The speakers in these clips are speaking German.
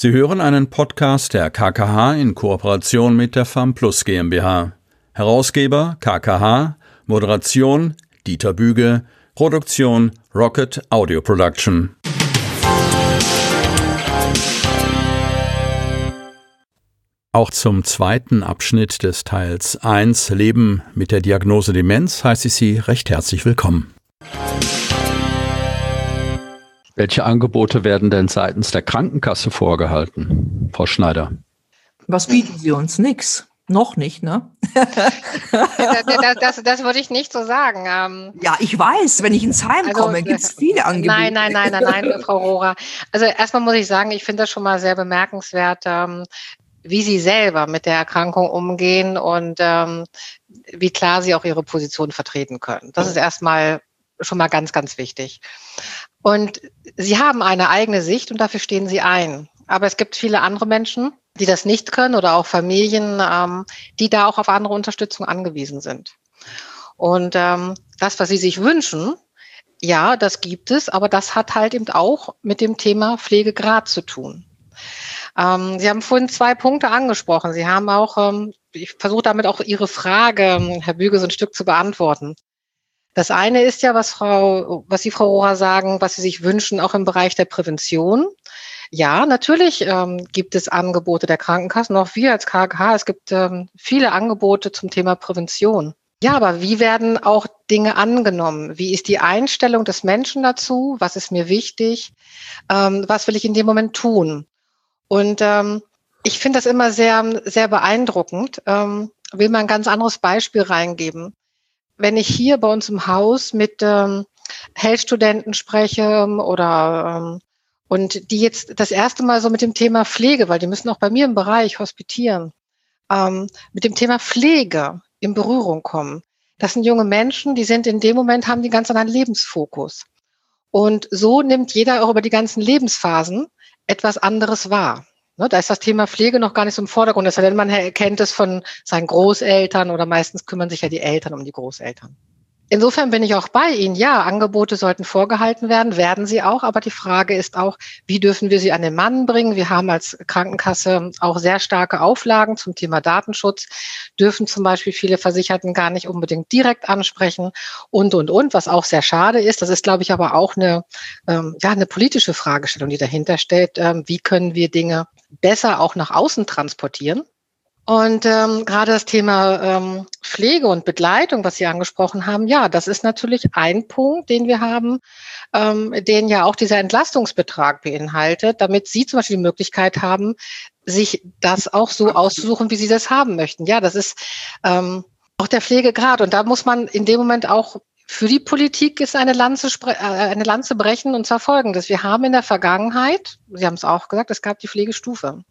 Sie hören einen Podcast der KKH in Kooperation mit der FAM+ GmbH. Herausgeber KKH, Moderation Dieter Büge, Produktion Rocket Audio Production. Auch zum zweiten Abschnitt des Teils 1 Leben mit der Diagnose Demenz heiße ich Sie recht herzlich willkommen. Welche Angebote werden denn seitens der Krankenkasse vorgehalten, Frau Schneider? Was bieten Sie uns? Nix. Noch nicht, ne? Das würde ich nicht so sagen. Ja, ich weiß, wenn ich ins Heim komme, gibt es viele Angebote. Nein, Frau Rohrer. Also erstmal muss ich sagen, ich finde das schon mal sehr bemerkenswert, wie Sie selber mit der Erkrankung umgehen und wie klar Sie auch Ihre Position vertreten können. Das ist erstmal schon mal ganz, ganz wichtig. Und Sie haben eine eigene Sicht und dafür stehen Sie ein. Aber es gibt viele andere Menschen, die das nicht können oder auch Familien, die da auch auf andere Unterstützung angewiesen sind. Und das, was Sie sich wünschen, ja, das gibt es, aber das hat halt eben auch mit dem Thema Pflegegrad zu tun. Sie haben vorhin 2 Punkte angesprochen. Sie haben auch, ich versuche damit auch Ihre Frage, Herr Büge, so ein Stück zu beantworten. Das eine ist ja, was Sie, Frau Rohrer, sagen, was Sie sich wünschen, auch im Bereich der Prävention. Ja, natürlich gibt es Angebote der Krankenkassen, auch wir als KKH. Es gibt viele Angebote zum Thema Prävention. Ja, aber wie werden auch Dinge angenommen? Wie ist die Einstellung des Menschen dazu? Was ist mir wichtig? Was will ich in dem Moment tun? Und ich finde das immer sehr, sehr beeindruckend. Will mal ein ganz anderes Beispiel reingeben. Wenn ich hier bei uns im Haus mit Health-Studenten spreche oder und die jetzt das erste Mal so mit dem Thema Pflege, weil die müssen auch bei mir im Bereich hospitieren, mit dem Thema Pflege in Berührung kommen. Das sind junge Menschen, die sind in dem Moment, haben die ganz anderen Lebensfokus. Und so nimmt jeder auch über die ganzen Lebensphasen etwas anderes wahr. Ne, da ist das Thema Pflege noch gar nicht so im Vordergrund. Es sei denn, man erkennt es von seinen Großeltern oder meistens kümmern sich ja die Eltern um die Großeltern. Insofern bin ich auch bei Ihnen. Ja, Angebote sollten vorgehalten werden sie auch. Aber die Frage ist auch, wie dürfen wir sie an den Mann bringen? Wir haben als Krankenkasse auch sehr starke Auflagen zum Thema Datenschutz, dürfen zum Beispiel viele Versicherten gar nicht unbedingt direkt ansprechen und, was auch sehr schade ist. Das ist, glaube ich, aber auch eine politische Fragestellung, die dahinter steht. Wie können wir Dinge besser auch nach außen transportieren? Und gerade das Thema Pflege und Begleitung, was Sie angesprochen haben, ja, das ist natürlich ein Punkt, den wir haben, den ja auch dieser Entlastungsbetrag beinhaltet, damit Sie zum Beispiel die Möglichkeit haben, sich das auch so auszusuchen, wie Sie das haben möchten. Ja, das ist auch der Pflegegrad. Und da muss man in dem Moment auch für die Politik ist eine Lanze brechen, und zwar Folgendes. Wir haben in der Vergangenheit, Sie haben es auch gesagt, es gab die Pflegestufe.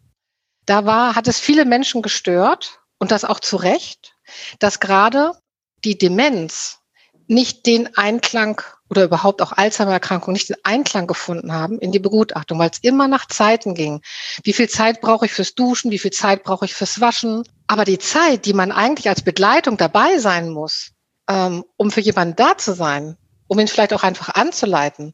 Hat es viele Menschen gestört, und das auch zu Recht, dass gerade die Demenz nicht den Einklang oder überhaupt auch Alzheimer-Erkrankungen nicht den Einklang gefunden haben in die Begutachtung, weil es immer nach Zeiten ging. Wie viel Zeit brauche ich fürs Duschen? Wie viel Zeit brauche ich fürs Waschen? Aber die Zeit, die man eigentlich als Begleitung dabei sein muss, um für jemanden da zu sein, um ihn vielleicht auch einfach anzuleiten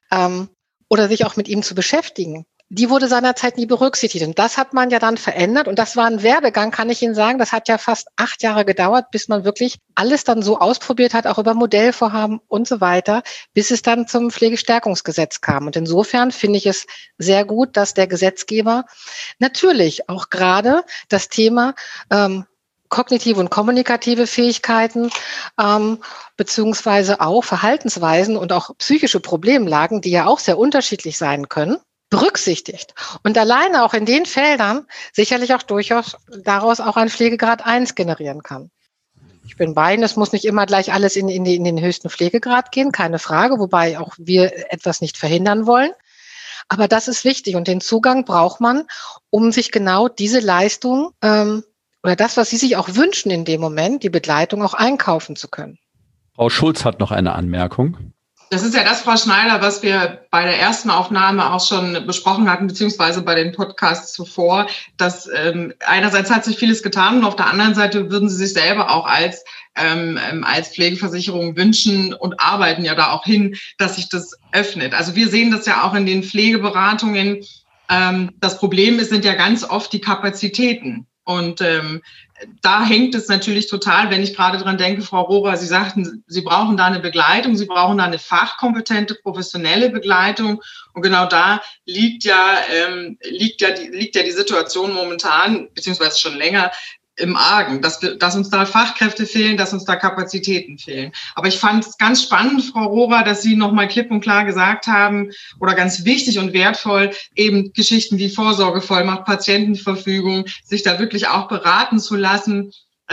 oder sich auch mit ihm zu beschäftigen, die wurde seinerzeit nie berücksichtigt. Und das hat man ja dann verändert. Und das war ein Werdegang, kann ich Ihnen sagen. Das hat ja fast 8 Jahre gedauert, bis man wirklich alles dann so ausprobiert hat, auch über Modellvorhaben und so weiter, bis es dann zum Pflegestärkungsgesetz kam. Und insofern finde ich es sehr gut, dass der Gesetzgeber natürlich auch gerade das Thema kognitive und kommunikative Fähigkeiten beziehungsweise auch Verhaltensweisen und auch psychische Problemlagen, die ja auch sehr unterschiedlich sein können, berücksichtigt. Und alleine auch in den Feldern sicherlich auch durchaus daraus auch ein Pflegegrad 1 generieren kann. Ich bin bei Ihnen, es muss nicht immer gleich alles in den höchsten Pflegegrad gehen, keine Frage, wobei auch wir etwas nicht verhindern wollen. Aber das ist wichtig und den Zugang braucht man, um sich genau diese Leistung oder das, was Sie sich auch wünschen in dem Moment, die Begleitung auch einkaufen zu können. Frau Schulz hat noch eine Anmerkung. Das ist ja das, Frau Schneider, was wir bei der ersten Aufnahme auch schon besprochen hatten, beziehungsweise bei den Podcasts zuvor, dass einerseits hat sich vieles getan und auf der anderen Seite würden Sie sich selber auch als Pflegeversicherung wünschen und arbeiten ja da auch hin, dass sich das öffnet. Also wir sehen das ja auch in den Pflegeberatungen, Das Problem sind ja ganz oft die Kapazitäten. Und da hängt es natürlich total, wenn ich gerade dran denke, Frau Rohrer, Sie sagten, Sie brauchen da eine Begleitung, Sie brauchen da eine fachkompetente, professionelle Begleitung. Und genau da liegt ja die Situation momentan, beziehungsweise schon länger, im Argen, dass uns da Fachkräfte fehlen, dass uns da Kapazitäten fehlen. Aber ich fand es ganz spannend, Frau Rohrer, dass Sie nochmal klipp und klar gesagt haben, oder ganz wichtig und wertvoll, eben Geschichten wie Vorsorgevollmacht, Patientenverfügung, sich da wirklich auch beraten zu lassen.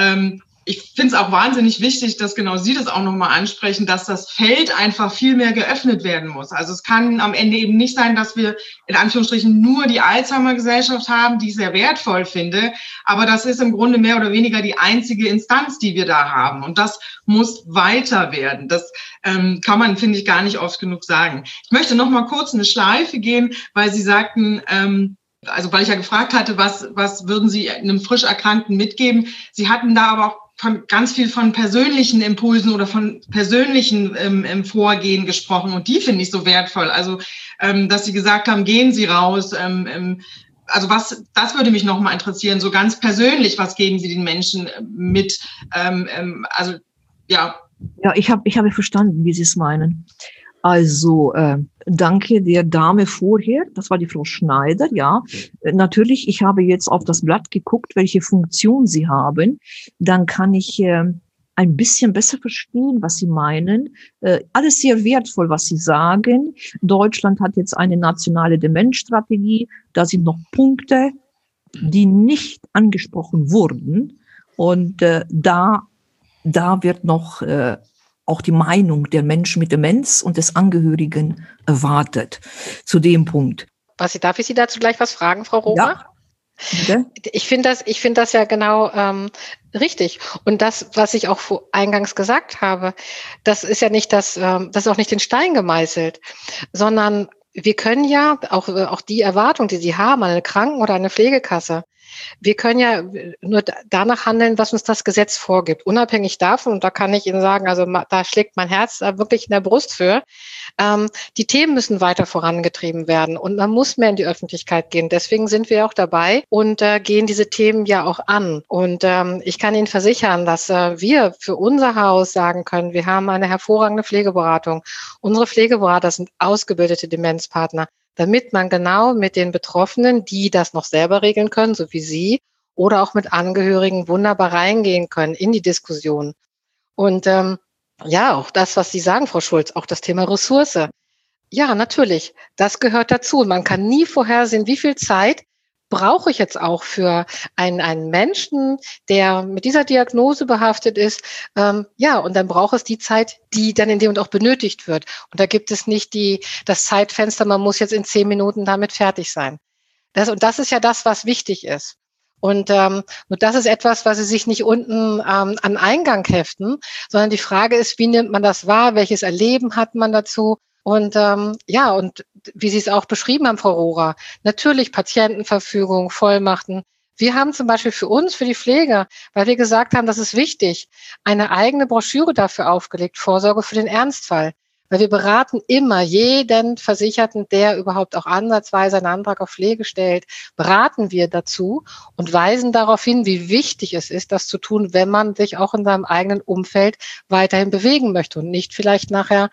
Ich finde es auch wahnsinnig wichtig, dass genau Sie das auch nochmal ansprechen, dass das Feld einfach viel mehr geöffnet werden muss. Also es kann am Ende eben nicht sein, dass wir in Anführungsstrichen nur die Alzheimer-Gesellschaft haben, die ich sehr wertvoll finde, aber das ist im Grunde mehr oder weniger die einzige Instanz, die wir da haben. Und das muss weiter werden. Das kann man, finde ich, gar nicht oft genug sagen. Ich möchte nochmal kurz eine Schleife gehen, weil Sie sagten, also weil ich ja gefragt hatte, was würden Sie einem frisch Erkrankten mitgeben? Sie hatten da aber auch ganz viel von persönlichen Impulsen oder von persönlichen Vorgehen gesprochen. Und die finde ich so wertvoll. Also, dass Sie gesagt haben, gehen Sie raus. Also das würde mich nochmal interessieren. So ganz persönlich, was geben Sie den Menschen mit? Also, ja. Ja, ich habe verstanden, wie Sie es meinen. Also, danke der Dame vorher, das war die Frau Schneider, ja. Natürlich, ich habe jetzt auf das Blatt geguckt, welche Funktion Sie haben. Dann kann ich ein bisschen besser verstehen, was Sie meinen. Alles sehr wertvoll, was Sie sagen. Deutschland hat jetzt eine nationale Demenzstrategie. Da sind noch Punkte, die nicht angesprochen wurden. Und da wird noch auch die Meinung der Menschen mit Demenz und des Angehörigen erwartet. Zu dem Punkt. Darf ich Sie dazu gleich was fragen, Frau Rohrer? Ja. Bitte? Ich finde das ja genau richtig. Und das, was ich auch eingangs gesagt habe, das ist ja nicht das ist auch nicht in Stein gemeißelt, sondern wir können ja auch die Erwartung, die Sie haben an eine Kranken- oder eine Pflegekasse, wir können ja nur danach handeln, was uns das Gesetz vorgibt. Unabhängig davon, und da kann ich Ihnen sagen, also da schlägt mein Herz wirklich in der Brust für, die Themen müssen weiter vorangetrieben werden und man muss mehr in die Öffentlichkeit gehen. Deswegen sind wir auch dabei und gehen diese Themen ja auch an. Und ich kann Ihnen versichern, dass wir für unser Haus sagen können, wir haben eine hervorragende Pflegeberatung. Unsere Pflegeberater sind ausgebildete Demenzpartner, damit man genau mit den Betroffenen, die das noch selber regeln können, so wie Sie, oder auch mit Angehörigen wunderbar reingehen können in die Diskussion. Und ja, auch das, was Sie sagen, Frau Schulz, auch das Thema Ressource. Ja, natürlich, das gehört dazu. Man kann nie vorhersehen, wie viel Zeit brauche ich jetzt auch für einen Menschen, der mit dieser Diagnose behaftet ist. Ja, und dann braucht es die Zeit, die dann in dem Moment auch benötigt wird. Und da gibt es nicht das Zeitfenster, man muss jetzt in 10 Minuten damit fertig sein. Das ist ja das, was wichtig ist. Und das ist etwas, was Sie sich nicht unten an Eingang heften, sondern die Frage ist, wie nimmt man das wahr? Welches Erleben hat man dazu? Und ja, und wie Sie es auch beschrieben haben, Frau Rohrer, natürlich Patientenverfügung, Vollmachten. Wir haben zum Beispiel für uns, für die Pflege, weil wir gesagt haben, das ist wichtig, eine eigene Broschüre dafür aufgelegt, Vorsorge für den Ernstfall. Weil wir beraten immer jeden Versicherten, der überhaupt auch ansatzweise einen Antrag auf Pflege stellt, beraten wir dazu und weisen darauf hin, wie wichtig es ist, das zu tun, wenn man sich auch in seinem eigenen Umfeld weiterhin bewegen möchte und nicht vielleicht nachher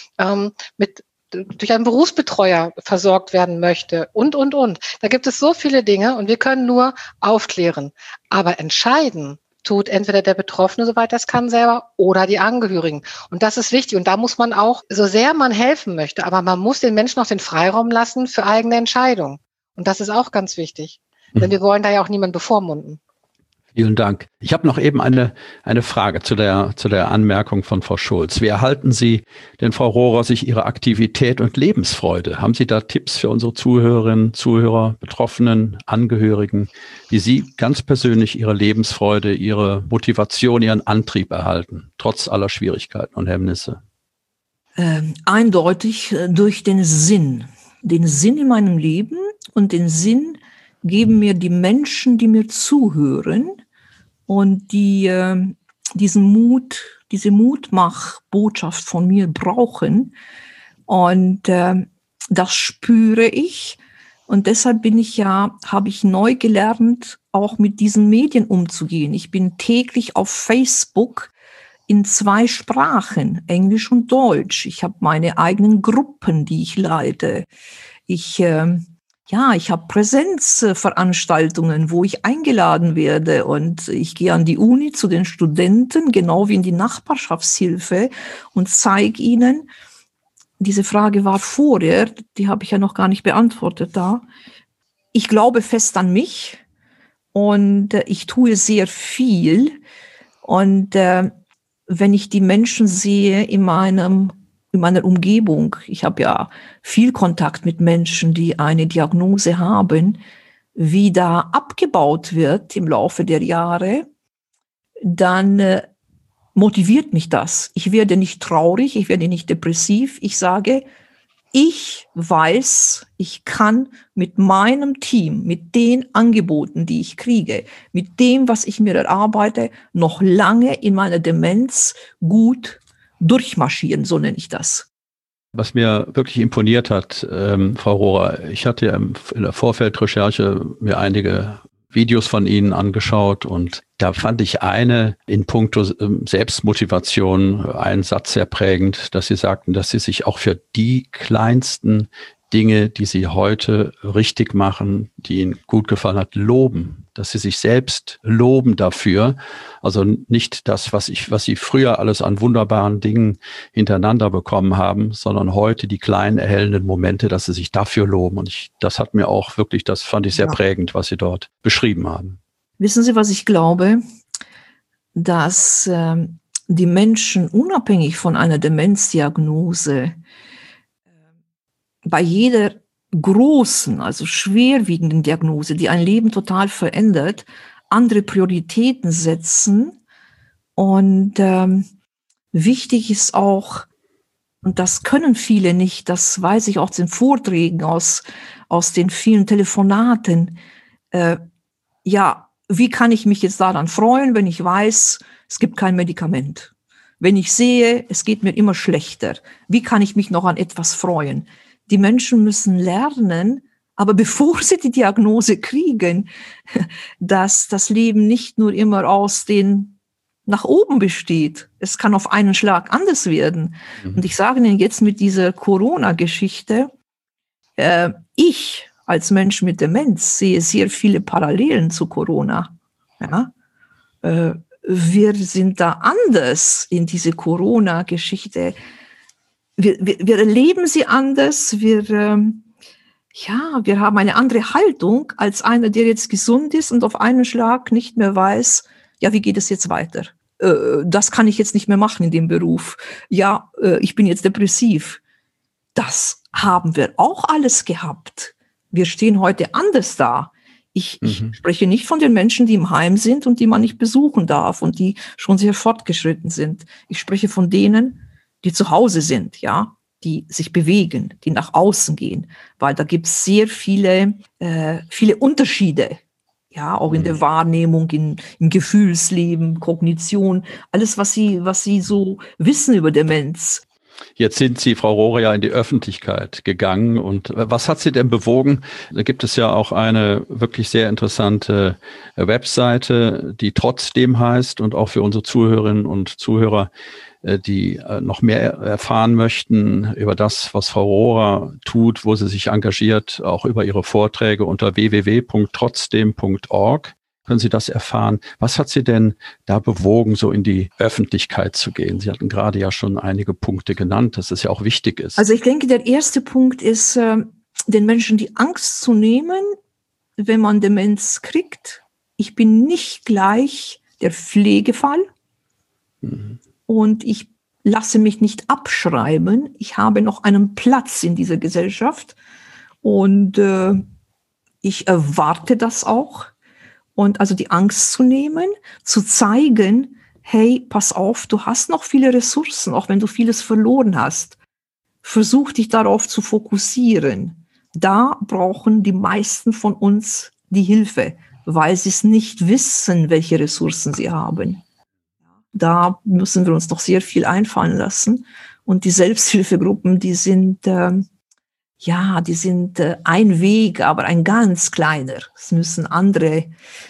durch einen Berufsbetreuer versorgt werden möchte und. Da gibt es so viele Dinge und wir können nur aufklären. Aber entscheiden tut entweder der Betroffene, soweit das kann, selber oder die Angehörigen. Und das ist wichtig. Und da muss man auch, so sehr man helfen möchte, aber man muss den Menschen auch den Freiraum lassen für eigene Entscheidungen. Und das ist auch ganz wichtig. Denn wir wollen da ja auch niemanden bevormunden. Vielen Dank. Ich habe noch eben eine Frage zu der Anmerkung von Frau Schulz. Wie erhalten Sie denn, Frau Rohrer, sich Ihre Aktivität und Lebensfreude? Haben Sie da Tipps für unsere Zuhörerinnen, Zuhörer, Betroffenen, Angehörigen, wie Sie ganz persönlich Ihre Lebensfreude, Ihre Motivation, Ihren Antrieb erhalten, trotz aller Schwierigkeiten und Hemmnisse? Eindeutig durch den Sinn in meinem Leben und den Sinn geben mir die Menschen, die mir zuhören und die diese Mutmach-Botschaft von mir brauchen. Und das spüre ich, Und deshalb habe ich neu gelernt, auch mit diesen Medien umzugehen. Ich bin täglich auf Facebook in 2 Sprachen, Englisch und Deutsch. Ich habe meine eigenen Gruppen, die ich leite. Ich habe Präsenzveranstaltungen, wo ich eingeladen werde, und ich gehe an die Uni zu den Studenten, genau wie in die Nachbarschaftshilfe, und zeige ihnen, diese Frage war vorher, die habe ich ja noch gar nicht beantwortet da. Ich glaube fest an mich und ich tue sehr viel. Und wenn ich die Menschen sehe in meiner Umgebung, ich habe ja viel Kontakt mit Menschen, die eine Diagnose haben, wie da abgebaut wird im Laufe der Jahre, dann motiviert mich das. Ich werde nicht traurig, ich werde nicht depressiv. Ich sage, ich weiß, ich kann mit meinem Team, mit den Angeboten, die ich kriege, mit dem, was ich mir erarbeite, noch lange in meiner Demenz gut durchmarschieren, so nenne ich das. Was mir wirklich imponiert hat, Frau Rohrer, ich hatte in der Vorfeldrecherche mir einige Videos von Ihnen angeschaut und da fand ich in puncto Selbstmotivation einen Satz sehr prägend, dass Sie sagten, dass Sie sich auch für die kleinsten Dinge, die Sie heute richtig machen, die Ihnen gut gefallen hat, loben, dass Sie sich selbst loben dafür. Also nicht das, was Sie früher alles an wunderbaren Dingen hintereinander bekommen haben, sondern heute die kleinen erhellenden Momente, dass Sie sich dafür loben. Und das hat mir auch wirklich, das fand ich sehr prägend, was Sie dort beschrieben haben. Wissen Sie, was ich glaube? Dass die Menschen unabhängig von einer Demenzdiagnose bei jeder großen, also schwerwiegenden Diagnose, die ein Leben total verändert, andere Prioritäten setzen. Und wichtig ist auch, und das können viele nicht, das weiß ich auch aus den Vorträgen, aus den vielen Telefonaten, wie kann ich mich jetzt daran freuen, wenn ich weiß, es gibt kein Medikament? Wenn ich sehe, es geht mir immer schlechter, wie kann ich mich noch an etwas freuen? Die Menschen müssen lernen, aber bevor sie die Diagnose kriegen, dass das Leben nicht nur immer aus den nach oben besteht. Es kann auf einen Schlag anders werden. Und ich sage Ihnen jetzt mit dieser Corona-Geschichte, ich als Mensch mit Demenz sehe sehr viele Parallelen zu Corona. Ja? Wir sind da anders in diese Corona-Geschichte. Wir erleben sie anders. Wir haben eine andere Haltung als einer, der jetzt gesund ist und auf einen Schlag nicht mehr weiß, wie geht es jetzt weiter? Das kann ich jetzt nicht mehr machen in dem Beruf. Ich bin jetzt depressiv. Das haben wir auch alles gehabt. Wir stehen heute anders da. Ich spreche nicht von den Menschen, die im Heim sind und die man nicht besuchen darf und die schon sehr fortgeschritten sind. Ich spreche von denen, die zu Hause sind, die sich bewegen, die nach außen gehen, weil da gibt es sehr viele Unterschiede, auch in der Wahrnehmung, im Gefühlsleben, Kognition, alles, was Sie so wissen über Demenz. Jetzt sind Sie, Frau Rohrer, ja in die Öffentlichkeit gegangen. Und was hat Sie denn bewogen? Da gibt es ja auch eine wirklich sehr interessante Webseite, die trotzdem heißt, und auch für unsere Zuhörerinnen und Zuhörer, die noch mehr erfahren möchten über das, was Frau Rohrer tut, wo sie sich engagiert, auch über ihre Vorträge unter www.trotzdem.org. Können Sie das erfahren? Was hat Sie denn da bewogen, so in die Öffentlichkeit zu gehen? Sie hatten gerade ja schon einige Punkte genannt, dass es ja auch wichtig ist. Also ich denke, der erste Punkt ist, den Menschen die Angst zu nehmen, wenn man Demenz kriegt. Ich bin nicht gleich der Pflegefall und ich lasse mich nicht abschreiben. Ich habe noch einen Platz in dieser Gesellschaft und ich erwarte das auch. Und also die Angst zu nehmen, zu zeigen, hey, pass auf, du hast noch viele Ressourcen, auch wenn du vieles verloren hast. Versuch dich darauf zu fokussieren. Da brauchen die meisten von uns die Hilfe, weil sie es nicht wissen, welche Ressourcen sie haben. Da müssen wir uns noch sehr viel einfallen lassen. Und die Selbsthilfegruppen, die sind ja, die sind ein Weg, aber ein ganz kleiner. Es müssen andere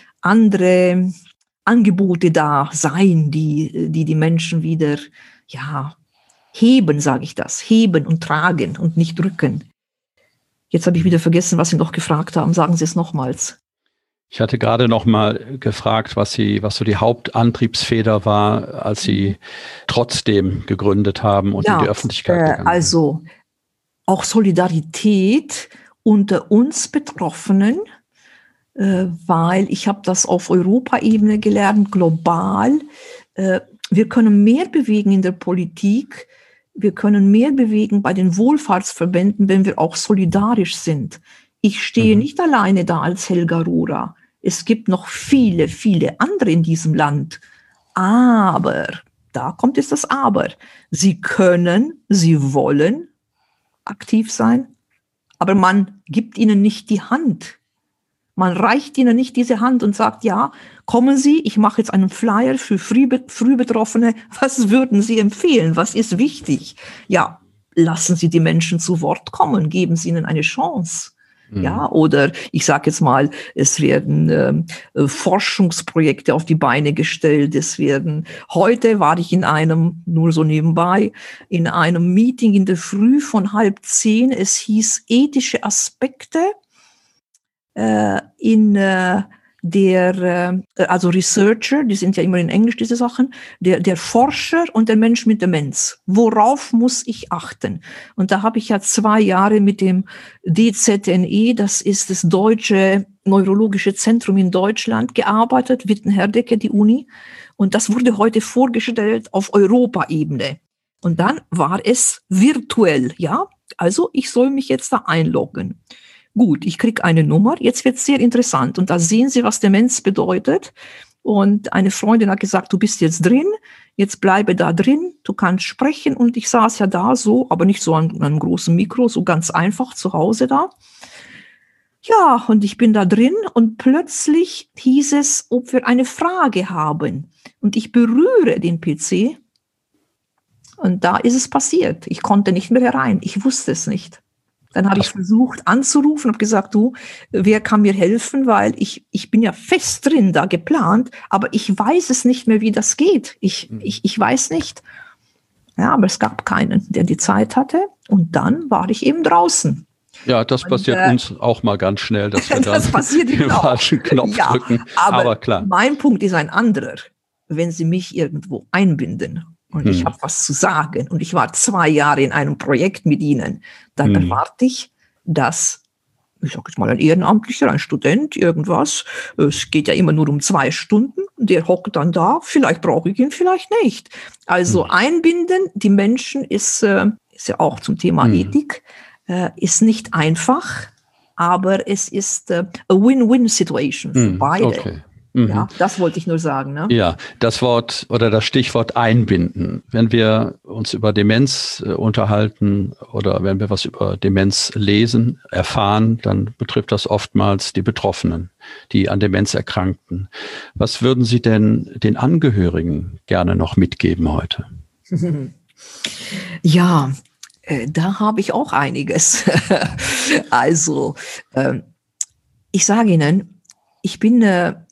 Angebote da sein, die Menschen wieder, ja, heben, sage ich das, heben und tragen und nicht drücken. Jetzt habe ich wieder vergessen, was Sie noch gefragt haben. Sagen Sie es nochmals. Ich hatte gerade noch mal gefragt, was so die Hauptantriebsfeder war, als Sie trotzdem gegründet haben und in die Öffentlichkeit gegangen sind. Also auch Solidarität unter uns Betroffenen, weil ich habe das auf Europaebene gelernt, global. Wir können mehr bewegen in der Politik, wir können mehr bewegen bei den Wohlfahrtsverbänden, wenn wir auch solidarisch sind. Ich stehe nicht alleine da als Helga Rohrer. Es gibt noch viele, viele andere in diesem Land. Aber, da kommt jetzt das Aber. Sie können, sie wollen aktiv sein, aber man gibt ihnen nicht die Hand. Man reicht ihnen nicht diese Hand und sagt, ja, kommen Sie, ich mache jetzt einen Flyer für Frühbetroffene. Was würden Sie empfehlen? Was ist wichtig? Ja, lassen Sie die Menschen zu Wort kommen, geben Sie ihnen eine Chance. Ja, oder ich sage jetzt mal, es werden Forschungsprojekte auf die Beine gestellt. Heute war ich in einem, nur so nebenbei, in einem Meeting in der Früh von 9:30. Es hieß ethische Aspekte also Researcher, die sind ja immer in Englisch, diese Sachen, der Forscher und der Mensch mit Demenz. Worauf muss ich achten? Und da habe ich ja 2 Jahre mit dem DZNE, das ist das Deutsche Neurologische Zentrum in Deutschland, gearbeitet, Witten-Herdecke, die Uni. Und das wurde heute vorgestellt auf Europaebene. Und dann war es virtuell, ja. Also ich soll mich jetzt da einloggen. Gut, ich kriege eine Nummer, jetzt wird es sehr interessant und da sehen Sie, was Demenz bedeutet. Und eine Freundin hat gesagt, du bist jetzt drin, jetzt bleibe da drin, du kannst sprechen. Und ich saß ja da so, aber nicht so an einem großen Mikro, so ganz einfach zu Hause da. Ja, und ich bin da drin und plötzlich hieß es, ob wir eine Frage haben. Und ich berühre den PC und da ist es passiert. Ich konnte nicht mehr herein, ich wusste es nicht. Dann habe ich versucht anzurufen und habe gesagt, du, wer kann mir helfen, weil ich bin ja fest drin, da geplant, aber ich weiß es nicht mehr, wie das geht. Ich weiß nicht. Ja, aber es gab keinen, der die Zeit hatte und dann war ich eben draußen. Ja, das passiert uns auch mal ganz schnell, dass wir dann den auch. falschen Knopf drücken. Aber klar. Mein Punkt ist ein anderer. Wenn Sie mich irgendwo einbinden und ich habe was zu sagen und ich war 2 Jahre in einem Projekt mit Ihnen, dann erwarte ich, dass, ich sage jetzt mal ein Ehrenamtlicher, ein Student, irgendwas, es geht ja immer nur um 2 Stunden, der hockt dann da, vielleicht brauche ich ihn, vielleicht nicht. Also einbinden, die Menschen ist ja auch zum Thema Ethik, ist nicht einfach, aber es ist a Win-Win-Situation für beide. Okay. Ja, das wollte ich nur sagen. Ne? Ja, das Wort oder das Stichwort einbinden. Wenn wir uns über Demenz unterhalten oder wenn wir was über Demenz lesen, erfahren, dann betrifft das oftmals die Betroffenen, die an Demenz erkrankten. Was würden Sie denn den Angehörigen gerne noch mitgeben heute? Ja, da habe ich auch einiges. Also, ich sage Ihnen, ich bin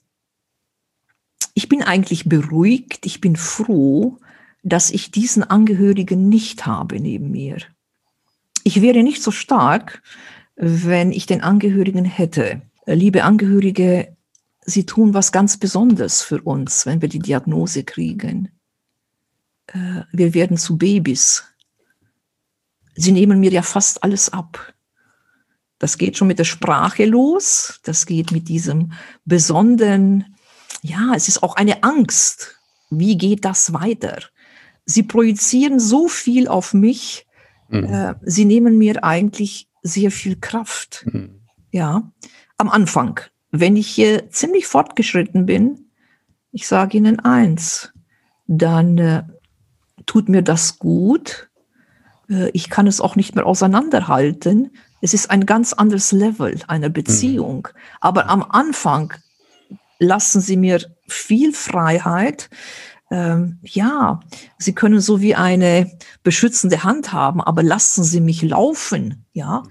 eigentlich beruhigt, ich bin froh, dass ich diesen Angehörigen nicht habe neben mir. Ich wäre nicht so stark, wenn ich den Angehörigen hätte. Liebe Angehörige, Sie tun was ganz Besonderes für uns, wenn wir die Diagnose kriegen. Wir werden zu Babys. Sie nehmen mir ja fast alles ab. Das geht schon mit der Sprache los, das geht mit diesem besonderen, ja, es ist auch eine Angst. Wie geht das weiter? Sie projizieren so viel auf mich. Sie nehmen mir eigentlich sehr viel Kraft. Ja, am Anfang. Wenn ich hier ziemlich fortgeschritten bin, ich sage Ihnen eins, dann tut mir das gut. Ich kann es auch nicht mehr auseinanderhalten. Es ist ein ganz anderes Level einer Beziehung. Aber am Anfang lassen Sie mir viel Freiheit. ja, Sie können so wie eine beschützende Hand haben, aber lassen Sie mich laufen, ja.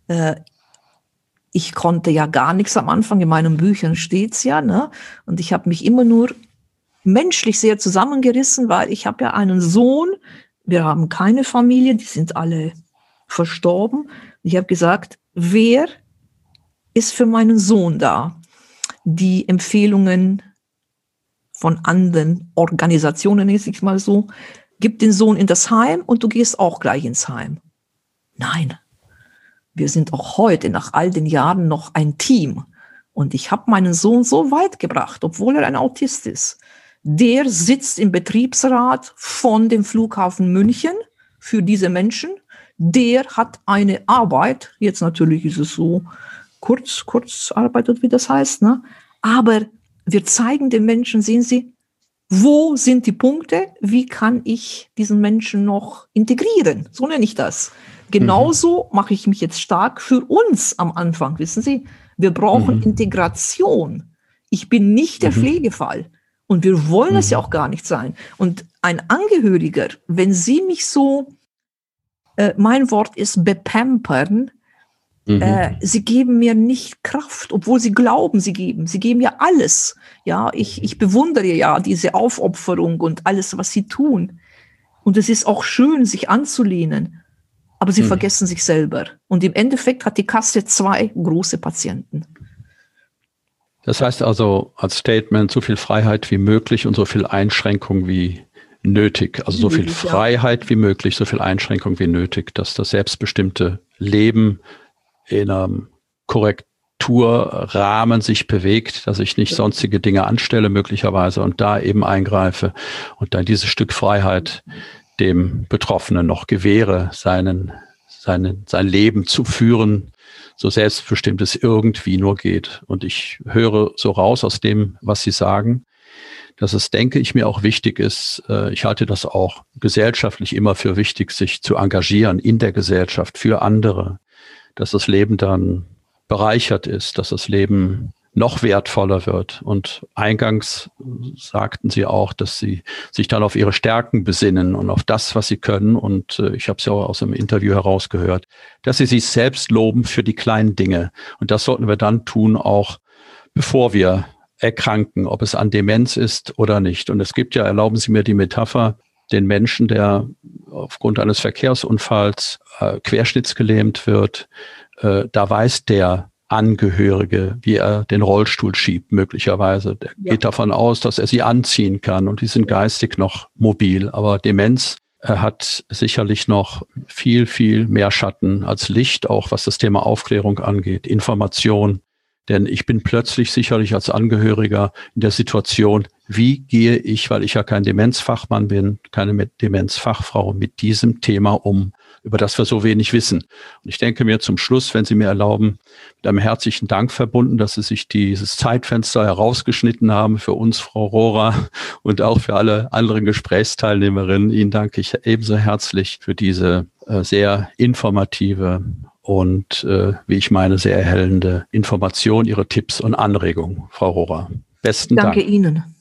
Ich konnte ja gar nichts am Anfang, in meinen Büchern steht's ja, ne? Und ich habe mich immer nur menschlich sehr zusammengerissen, weil ich habe ja einen Sohn, wir haben keine Familie, die sind alle verstorben. Ich habe gesagt, wer ist für meinen Sohn da? Die Empfehlungen von anderen Organisationen, ist ich mal so, gib den Sohn in das Heim und du gehst auch gleich ins Heim. Nein, wir sind auch heute nach all den Jahren noch ein Team. Und ich habe meinen Sohn so weit gebracht, obwohl er ein Autist ist. Der sitzt im Betriebsrat von dem Flughafen München für diese Menschen. Der hat eine Arbeit, jetzt natürlich ist es so Kurzarbeit, wie das heißt, ne? Aber wir zeigen den Menschen, sehen Sie, wo sind die Punkte, wie kann ich diesen Menschen noch integrieren? So nenne ich das. Genauso mache ich mich jetzt stark für uns am Anfang, wissen Sie. Wir brauchen Integration. Ich bin nicht der Pflegefall. Und wir wollen es ja auch gar nicht sein. Und ein Angehöriger, wenn Sie mich so, mein Wort ist bepampern, Sie geben mir nicht Kraft, obwohl Sie glauben, Sie geben ja alles. Ja, ich bewundere ja diese Aufopferung und alles, was Sie tun. Und es ist auch schön, sich anzulehnen. Aber Sie vergessen sich selber. Und im Endeffekt hat die Kasse 2 große Patienten. Das heißt also als Statement, so viel Freiheit wie möglich und so viel Einschränkung wie nötig. Also so viel Freiheit wie möglich, so viel Einschränkung wie nötig, dass das selbstbestimmte Leben in einem Korrekturrahmen sich bewegt, dass ich nicht sonstige Dinge anstelle möglicherweise und da eben eingreife und dann dieses Stück Freiheit dem Betroffenen noch gewähre, sein Leben zu führen, so selbstbestimmt es irgendwie nur geht. Und ich höre so raus aus dem, was Sie sagen, dass es, denke ich, mir auch wichtig ist, ich halte das auch gesellschaftlich immer für wichtig, sich zu engagieren in der Gesellschaft für andere, dass das Leben dann bereichert ist, dass das Leben noch wertvoller wird. Und eingangs sagten Sie auch, dass Sie sich dann auf Ihre Stärken besinnen und auf das, was Sie können. Und ich habe es ja auch aus dem Interview herausgehört, dass Sie sich selbst loben für die kleinen Dinge. Und das sollten wir dann tun, auch bevor wir erkranken, ob es an Demenz ist oder nicht. Und es gibt ja, erlauben Sie mir die Metapher, den Menschen, der aufgrund eines Verkehrsunfalls querschnittsgelähmt wird, da weiß der Angehörige, wie er den Rollstuhl schiebt, möglicherweise. Der geht davon aus, dass er sie anziehen kann und die sind geistig noch mobil. Aber Demenz hat sicherlich noch viel, viel mehr Schatten als Licht, auch was das Thema Aufklärung angeht, Information. Denn ich bin plötzlich sicherlich als Angehöriger in der Situation, wie gehe ich, weil ich ja kein Demenzfachmann bin, keine Demenzfachfrau, mit diesem Thema um, über das wir so wenig wissen. Und ich denke mir zum Schluss, wenn Sie mir erlauben, mit einem herzlichen Dank verbunden, dass Sie sich dieses Zeitfenster herausgeschnitten haben für uns, Frau Rohrer, und auch für alle anderen Gesprächsteilnehmerinnen. Ihnen danke ich ebenso herzlich für diese sehr informative und, wie ich meine, sehr erhellende Information, Ihre Tipps und Anregungen, Frau Rohrer. Besten Dank. Danke Ihnen.